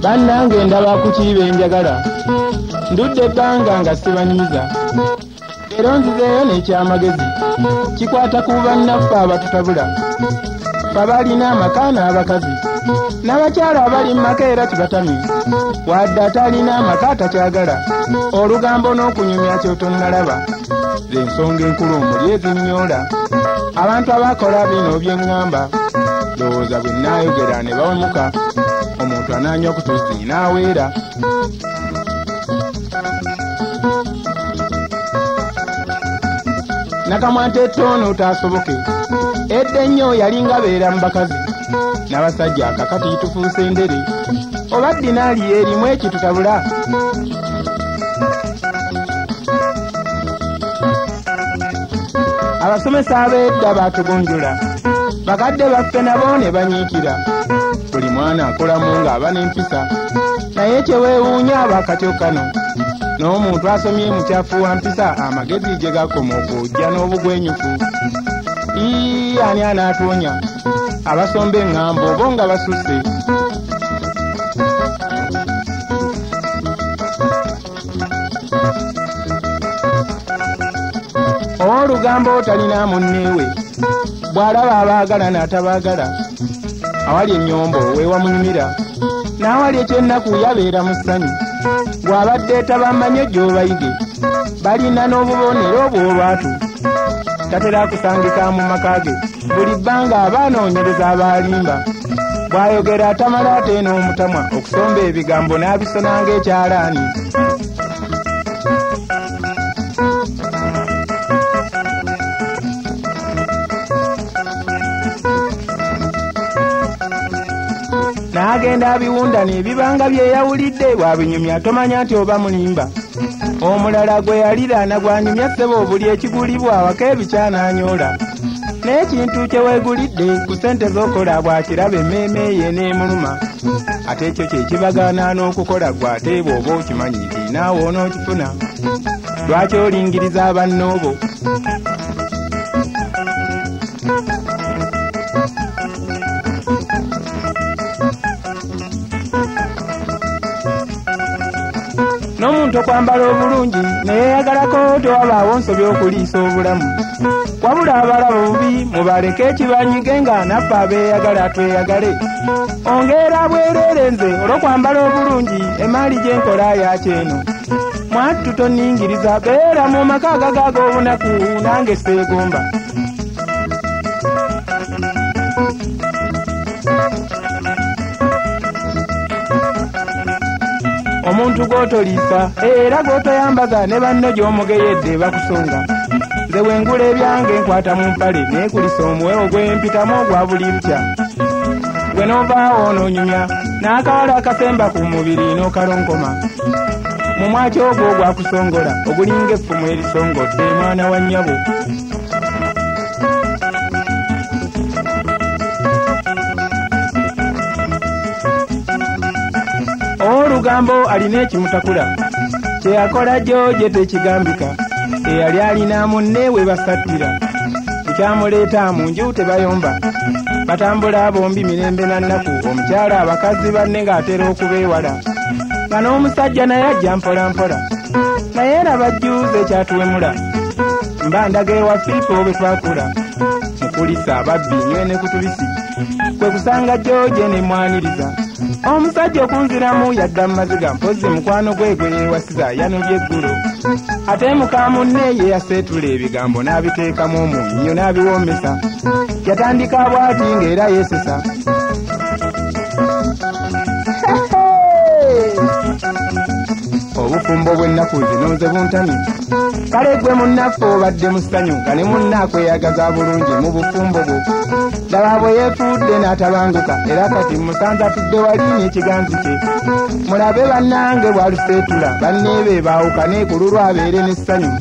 bannange ndaba ku kiibe njagala ndudde ebbanga nga sibanyiiza era nzizeeyo n'ekyamagezi kikwata ku bannaffe abatutabula fe balina amaka n'abakazi n'abakyala abali mu maka era kibatamye wadde atalina amaka atakyagala olugambo n'okunyumya kyotonnalaba z'ensonga enkulu muli ezinnyoola abantu abakola bino byeŋŋamba lowooza bwe nnaayogera ne bawemuka omuntu anaanywa ku tusi n'aweera nakamwante ettoono taasoboke edda ennyo yalinga beera mu bakazi n'abasajja akakati tufuuse endere oba ddinaali erimu ekitutabula abasomesa ab'edda baatugunjula bakadde baffe nabo ne banyiikira buli mwana akolamu ng'aba n'empisa naye kyeweewuunya abakatyo kano n'omuntu asomye mukyafuuwa mpisa amagezi gye gakoma okujja n'obugwenyufu ani anaatoonya abasomba eŋŋambo bo nga basusse olugambo talina munneewe bw'alaba abaagala n'atabaagala awali ennyombo weewamunyumira n'awali ekyennaku yabeera mu ssanyu bw'abadde tabamanye gy'obayige balina n'obubonero bw'olwatu tatera kusangika mu maka ge buli bbanga abaanoonyereza abalimba bw'ayogera atamala ate n'omutamwa okusomba ebigambo n'abisona ng'ekyalaani n'agenda abiwunda n'ebibanga byeyawulidde bwabinyumya tomanya nti oba mulimba omulala gwe yaliraana gwanyumya ssebo buli ekigulibwa awaka ebikyanaanyoola n'ekintu kye weegulidde ku ssente z'okola bw'akiraba emmeeme ye n'emuluma ate ekyo kye kibagaana n'okukola gwe ate bw'oba okimanyi nti naawe onookifuna lwaki olingiriza abannoobo n'omuntu okwambala obulungi neyeeyagalako tewabaawo nsobi okuliisa obulamu wabula abalaba obubi mubaleke ekibanyige nga naffe abeeyagala tweyagale ongeera bwereere nze olw'okwambala obulungi emaali gye nkola yakyeno mwattu tonningiriza beera mu maka agagaaga obunaku nange seegomba omuntu gw'otoliisa era gw'otoyambaza ne banno gy'omugeyedde bakusonga nze wengula ebyange nkwata mu mpale neekulisa omuwewo gw'empitamu ogwa buli lukya gwe n'ovaawo onoonyumya n'akawala akasemba ku mubiri n'okalonkoma mu mwaki ogwo gwakusongola ogulinga effumu erisongodde mwana wa nnyabo olugambo alina ekimutakula kyeyakola George tekigambika eyali alina munne we basattira ekyamuleeta mu nju tebayomba batambula bombi mirembe na nnaku omukyala abakazi banne ng'atera okubeewala nga n'omusajja naye ajja mpolampola naye era bajjuuza ekyatuwemula mba ndaga ewa Filipo bwe twakula mukulisa ababbi nywe ne kutubisi kwe kusanga George ne mwaniriza omusajja okunziramu yadda mu maziga mpozi mukwano gwe gwe yeewasiza yanobye eggulo ate muka munne ye yaseetula ebigambo n'abiteekamu omunnyo n'abiwoomesa yatandika bw'ati ng'era yeesesa obufumbo bw'ennaku zino nze buntamye kale gwe munnaffe obadde mu ssanyu nga ne munnaakweyagaza bulungi mu bufumbo bwo laba bwe yeefuudde n'atabanguka era kati musanze atudde wali n'ekiganzi kye mulabe bannange bw'aluseetula banneebe baawukane ku lulwo abeere n'essanyu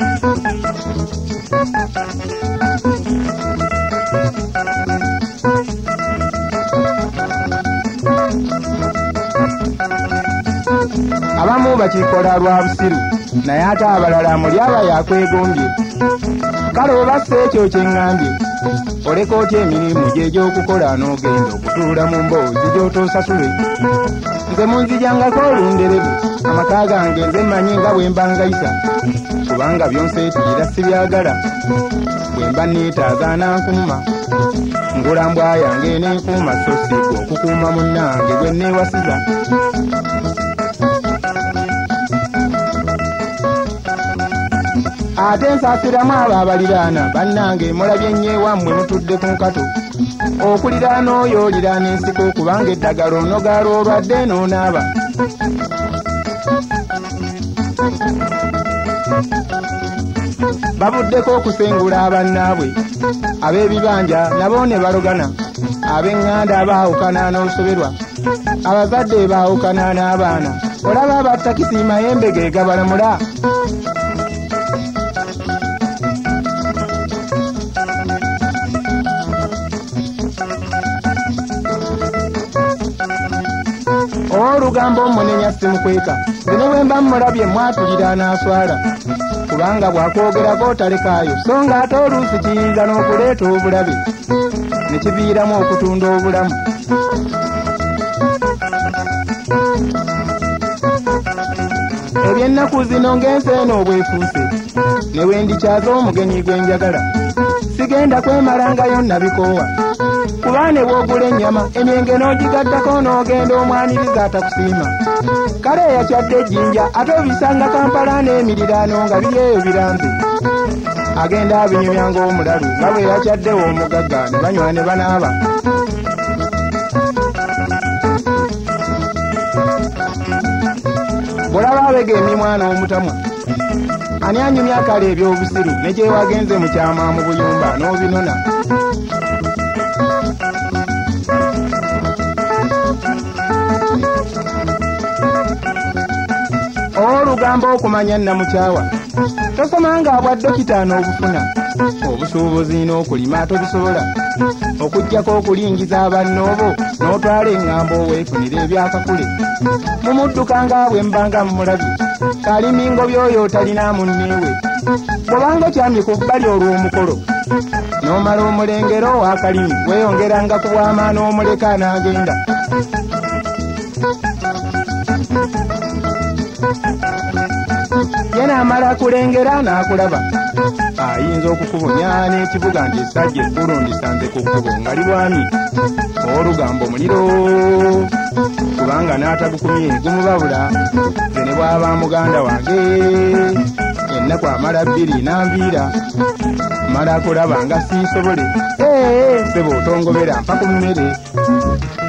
abamu bakikola lwa busiru naye ate abalala muli aba yakwegombye kale oba si ekyo kyeŋŋambye oleka otya emirimu gy'egy'okukola n'ogenda okutuula mu mboozi gy'otoosasule nze munzijangako olunderebu amaka gange nze mmanyi nga bwe mba ngayisa kubanga byonseetulira sibyagala bwe mba neetaaga nankuuma ngula mbwa yange n'enkuuma so siiko okukuuma munnange gwe neewasiza ate nsaasiramu abo abaliraana bannange mulabye nnyo ewammwe mutudde ku nkato okuliraana oyo oliraana ensiko kubanga eddagala onogaala olwadde n'onaaba bavuddeko okusengula abannaabwe ab'ebibanja nabo ne balogana ab'eŋŋanda abaawukana n'olusoberwa abazadde baawukana n'abaana olaba abattakisi mayembe ge gabalamula olugambo munenya simukweka bino bwe mba mmulabye mwatulira n'aswala kubanga bw'akwogerako talekaayo so ng'ate oluusi kiyinza n'okuleeta obulabe ne kiviiramu okutunda obulamu eby'ennaku zino ng'ensi eno obwefuuse ne wendikyaza omugenyi gwe njagala sigenda kwemalangayo nabikoowa kuba ne bw'ogula ennyama emyenge n'ogigaddako n'ogenda omwaniriza atakusiima kale eyakyadde ejjinja ate obisanga Kampala n'emiriraano nga biri eyo biranze agenda abinyumya ng'omulalu nga bwe yakyaddewo omugagga ne banywa ne banaaba bw'olaba abega emimwa n'omutamwa ani anyumya akala eby'obusiru ne gye wagenze mu kyama mu buyumba n'obinona olugambo okumanya nnamukyawa tosomanga abwa dokita n'obufuna obusuubuzi n'okulima tobisobola okuggyako okulingiza abannoobo n'otwala eŋŋambo weefunira ebyakakule mumuddukanga bwe mbanga mumulabye kalimingo by'oyo talina munneewe bw'obanga okyamye ku bbali olw'omukolo n'omala omulengero w'akalimi weeyongeranga ku bw'amaana omuleka n'agenda yena amala kulengera n'akulaba ayinza okukubunya n'ekivuga nti essajja ekkulu ndisanze ku kkubo nga libwami olugambo muliro kubanga n'atagukumye gumubabula ze ne bw'aba muganda wange ennaku amala bbiri n'anviira mala kulaba nga siisobole sebo otongobera mpa ku mmere